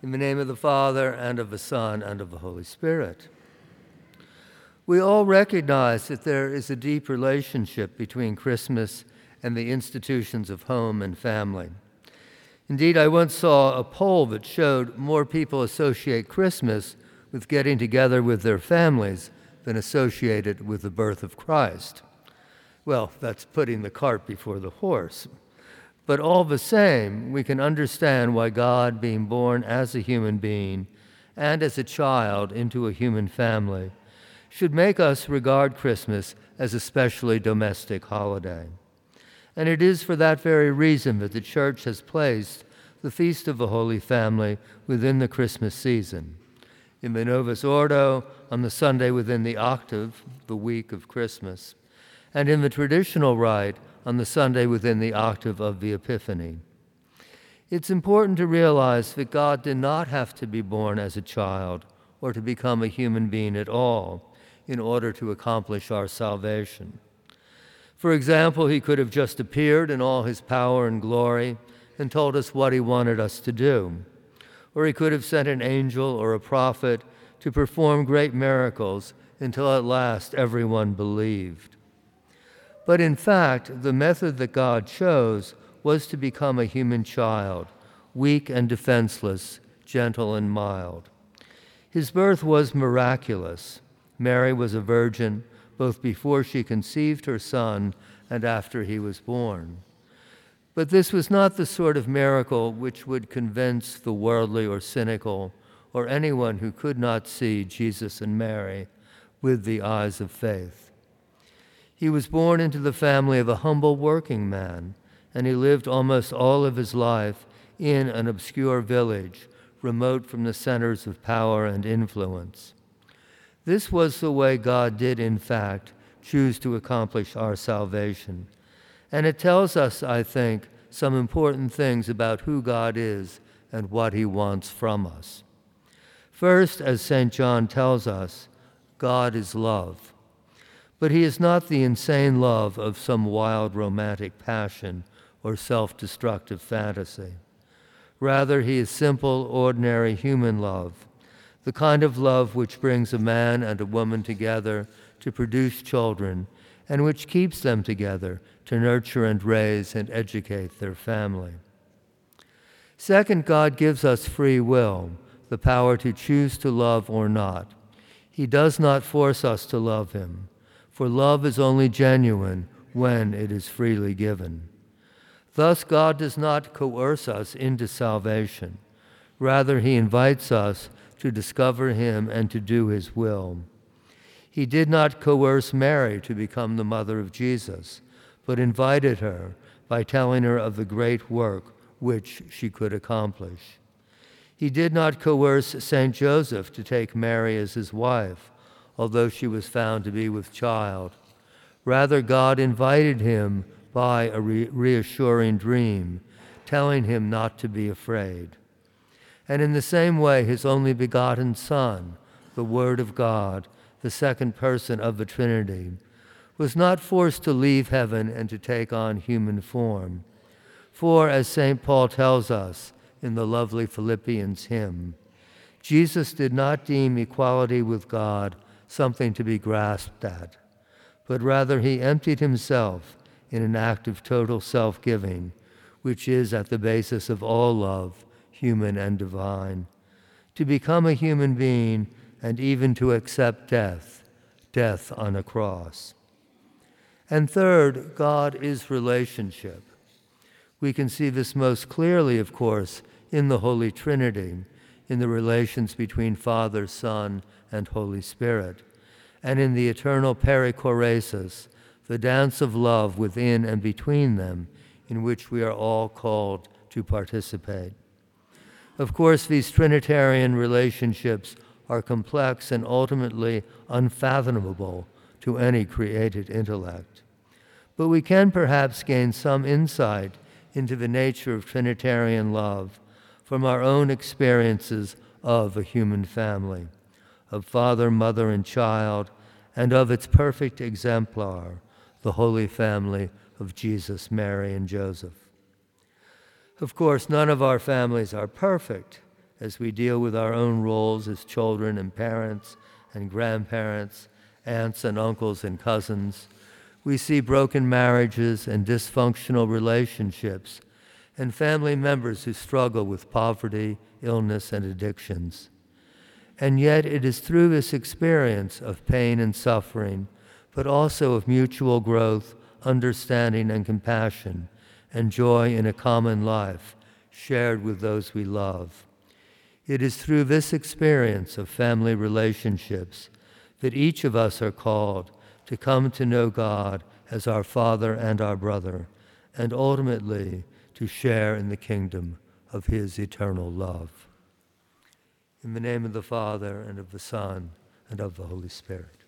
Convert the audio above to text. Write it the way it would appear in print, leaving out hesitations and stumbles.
In the name of the Father, and of the Son, and of the Holy Spirit. We all recognize that there is a deep relationship between Christmas and the institutions of home and family. Indeed, I once saw a poll that showed more people associate Christmas with getting together with their families than associate it with the birth of Christ. Well, that's putting the cart before the horse. But all the same, we can understand why God, being born as a human being and as a child into a human family, should make us regard Christmas as a specially domestic holiday. And it is for that very reason that the Church has placed the Feast of the Holy Family within the Christmas season. In the Novus Ordo, on the Sunday within the octave, the week of Christmas, and in the traditional rite, on the Sunday within the octave of the Epiphany. It's important to realize that God did not have to be born as a child or to become a human being at all in order to accomplish our salvation. For example, he could have just appeared in all his power and glory and told us what he wanted us to do. Or he could have sent an angel or a prophet to perform great miracles until at last everyone believed. But in fact, the method that God chose was to become a human child, weak and defenseless, gentle and mild. His birth was miraculous. Mary was a virgin both before she conceived her son and after he was born. But this was not the sort of miracle which would convince the worldly or cynical or anyone who could not see Jesus and Mary with the eyes of faith. He was born into the family of a humble working man, and he lived almost all of his life in an obscure village, remote from the centers of power and influence. This was the way God did, in fact, choose to accomplish our salvation. And it tells us, I think, some important things about who God is and what he wants from us. First, as St. John tells us, God is love. But he is not the insane love of some wild romantic passion or self-destructive fantasy. Rather, he is simple, ordinary human love, the kind of love which brings a man and a woman together to produce children and which keeps them together to nurture and raise and educate their family. Second, God gives us free will, the power to choose to love or not. He does not force us to love him, for love is only genuine when it is freely given. Thus, God does not coerce us into salvation. Rather, he invites us to discover him and to do his will. He did not coerce Mary to become the mother of Jesus, but invited her by telling her of the great work which she could accomplish. He did not coerce Saint Joseph to take Mary as his wife, although she was found to be with child. Rather, God invited him by a reassuring dream, telling him not to be afraid. And in the same way, his only begotten Son, the Word of God, the second person of the Trinity, was not forced to leave heaven and to take on human form. For, as St. Paul tells us in the lovely Philippians hymn, Jesus did not deem equality with God something to be grasped at, but rather he emptied himself in an act of total self-giving, which is at the basis of all love, human and divine, to become a human being and even to accept death on a cross. And third, God is relationship. We can see this most clearly, of course, in the Holy Trinity, in the relations between Father, Son, and Holy Spirit, and in the eternal perichoresis, the dance of love within and between them, in which we are all called to participate. Of course, these Trinitarian relationships are complex and ultimately unfathomable to any created intellect. But we can perhaps gain some insight into the nature of Trinitarian love from our own experiences of a human family, of father, mother, and child, and of its perfect exemplar, the Holy Family of Jesus, Mary, and Joseph. Of course, none of our families are perfect, as we deal with our own roles as children and parents and grandparents, aunts and uncles and cousins. We see broken marriages and dysfunctional relationships and family members who struggle with poverty, illness, and addictions. And yet it is through this experience of pain and suffering, but also of mutual growth, understanding and compassion, and joy in a common life shared with those we love. It is through this experience of family relationships that each of us are called to come to know God as our Father and our brother, and ultimately to share in the kingdom of His eternal love. In the name of the Father, and of the Son, and of the Holy Spirit.